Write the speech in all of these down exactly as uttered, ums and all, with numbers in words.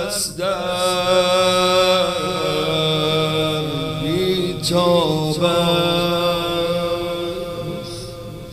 بست در بیتاب است.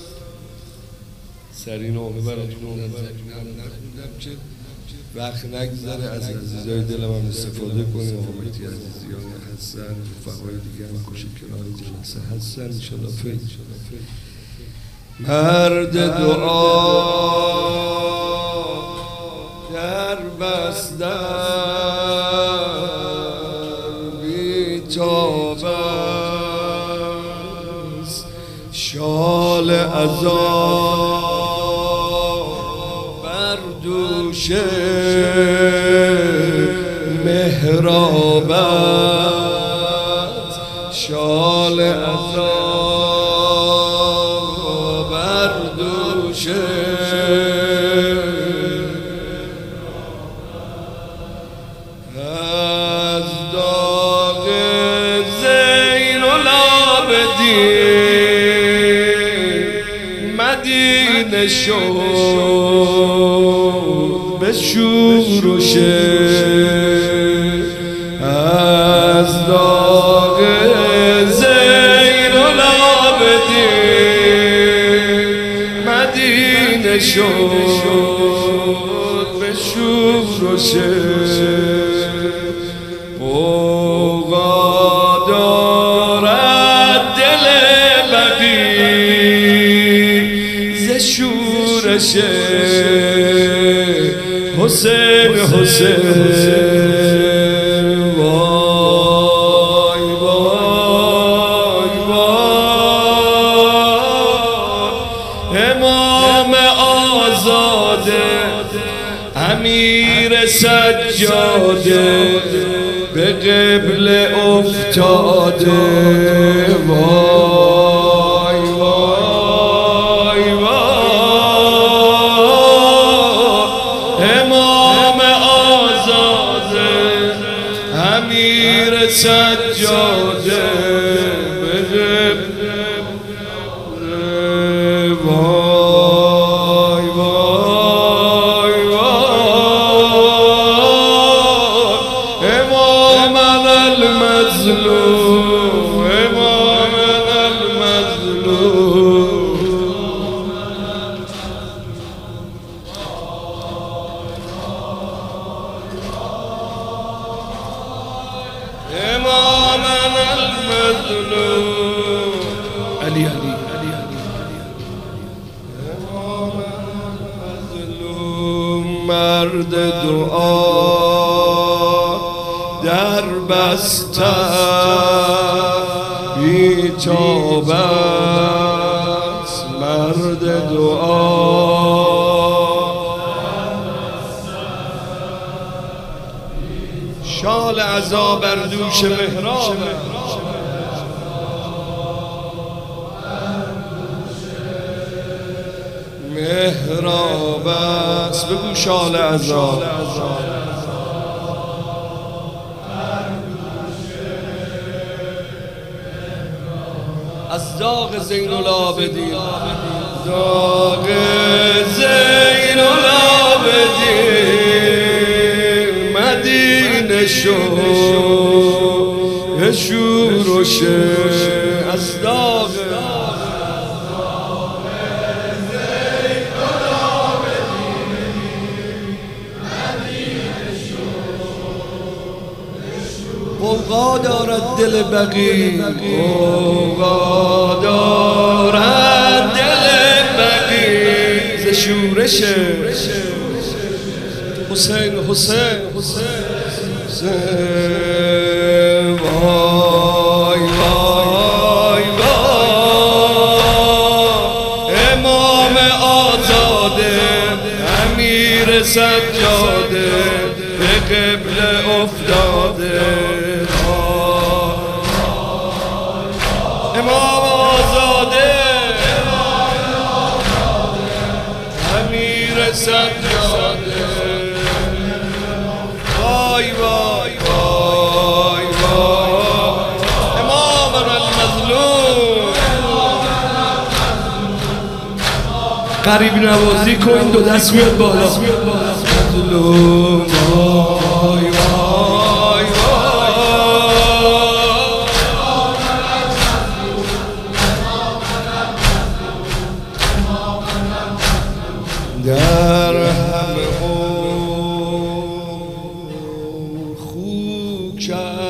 سری نامه براتون نخوندم که وقت نگذره، از عزیزای دلم هم استفاده کنیم. آقا مهدی عزیزیان هستن، رفقای دیگه هم کشید کنار جلسه هستن، انشالله فیل مرد دعا در بستن بیتاب است. شال عذاب بر دوش محراب است. شال عذاب بر دوش از داغ زین العابدین مدینه شد به شور و شر. از داغ زین العابدین مدینه شد به شور و شر. اوقا دارد دل بقی ز شورش حسین حسین. وای وای وای امام آزاده امیر سجاده به قبله افتاده. وای وای وای امام آزاده امیر سجاده به قبله افتاده. وای وای وای امامنا المظلوم امامنا المظلوم. امامنا المظلوم علی علی علی امامنا المظلوم. مرد دعا در بسته بیتاب است. مرد دعا شال عذاب بر دوش محراب محراب است. بگو شال عذاب از داغ زین العابدین داغ زین العابدین مدینه شد شور و شر. از داغ اوقا دارد دل بقی اوقا دارد دل بقی ز شورش حسین حسین حسین. وای وای وای امام آزاده امیر سجاده به قبله افتاده. امام آزاده امیر سجاده. وای وای وای وای امامنا المظلوم. قریب نوازی کن دو دست میاد بالا. مظلوم وای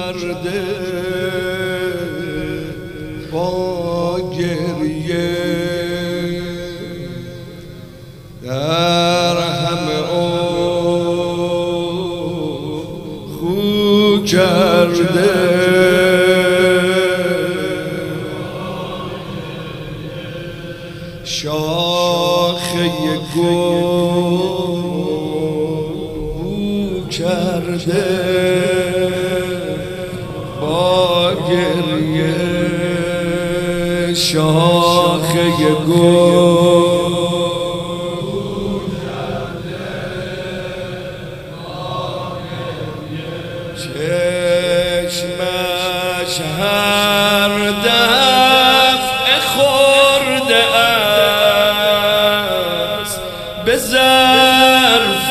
کرده با گریه در همه او خو کرده شاخه گل کرده با گریه شاخه گل چشمش هر دفعه خورده است به ظرف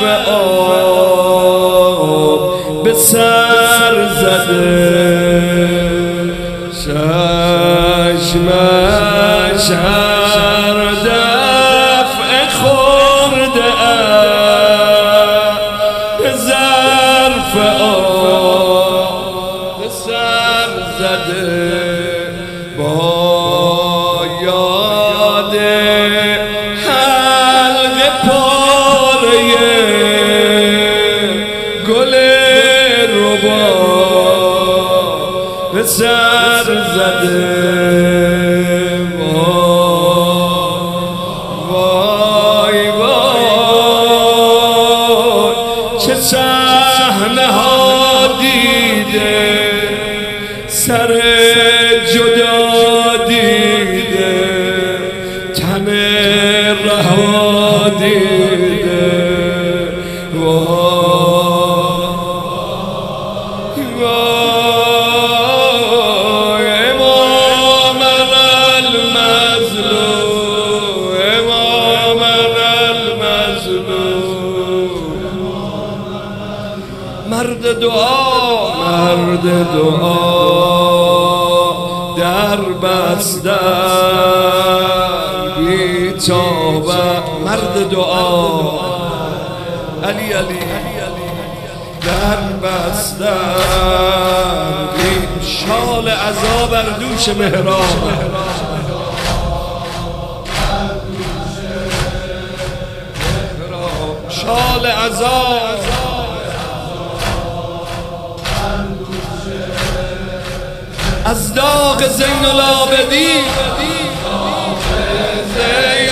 آب به سر زده چشمش هر دفعه خورده است به ظرف آب به سر زده با یاد حلقه پاره گل ربا به سر زده وای وای چه صحنه ها دیده سر جدا دیده تن رها دیده وای وای امام المظلوم امام المظلوم مرد دعا مرد دعا در بستن بی توبه مرد دعا علی علی در بستن بی شال عذاب بر دوش محراب شال عذاب از داغ زین العابدین زین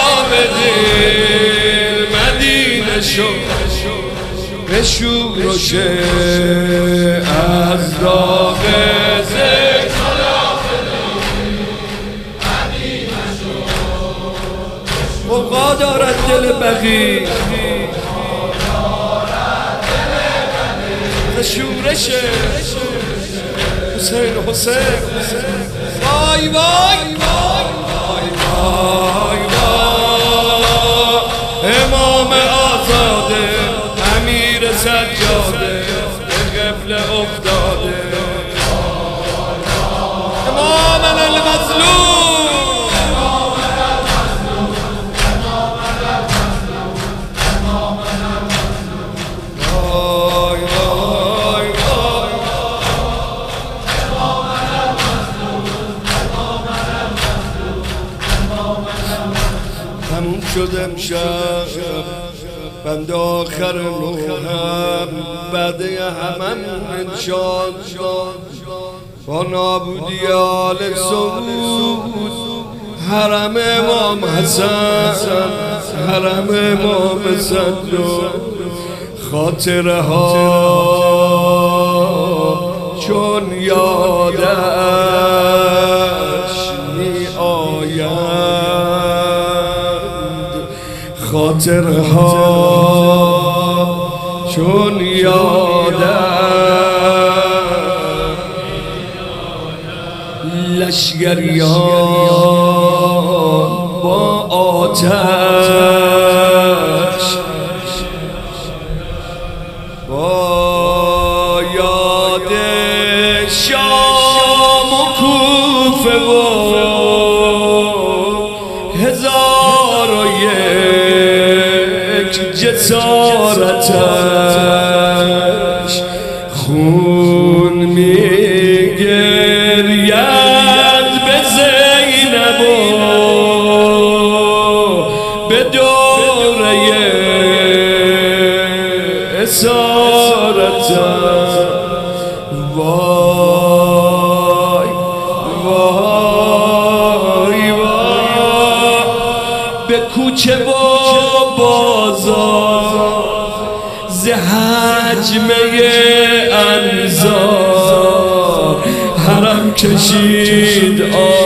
العابدین مدینه شو به شورشه از داغ زین العابدین مدینه شو غوغا دارد دل بغی ز شورشه حسین حسین وای وای وای وای وای امام آزاده امیر سجاده به غفله افتاده امام المظلوم وای وای تموم شد امشب بند آخر نوهم بعده همم انشان با نابودی آل سعود حرم امام حسن حرم امام حسن خاطره ها چون یادش می آیند خاطره ها چون یادش لشگریان با آتش با یاد شام و کوفه و هزار و یک جسارتش خون می کوچه و بازار ز حجمه انظار حرم کشید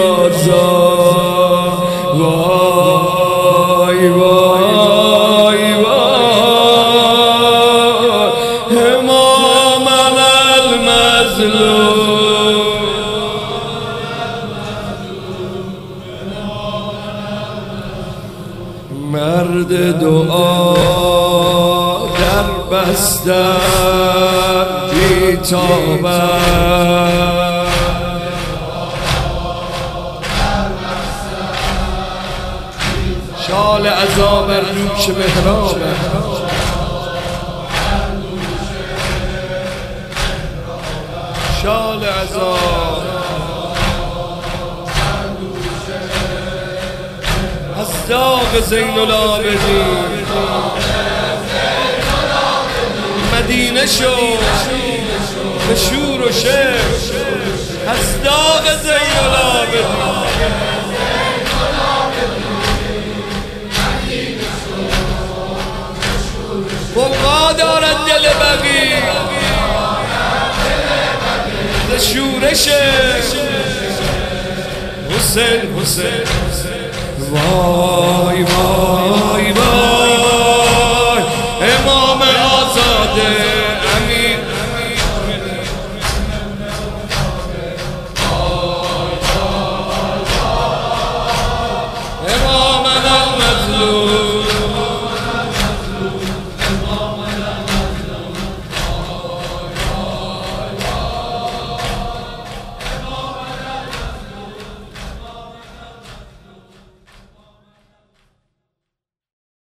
آزار وای وای وای امام المظلوم مرد دعا در بستر بی‌تابد شال عزا بر دوش محراب شال عزا از داغ زین العابدین مدینه شو به شور و شعر از داغ زین العابدین بلغا دارد دل بقی ز شورش حسین حسین وای وای وای امام آزاده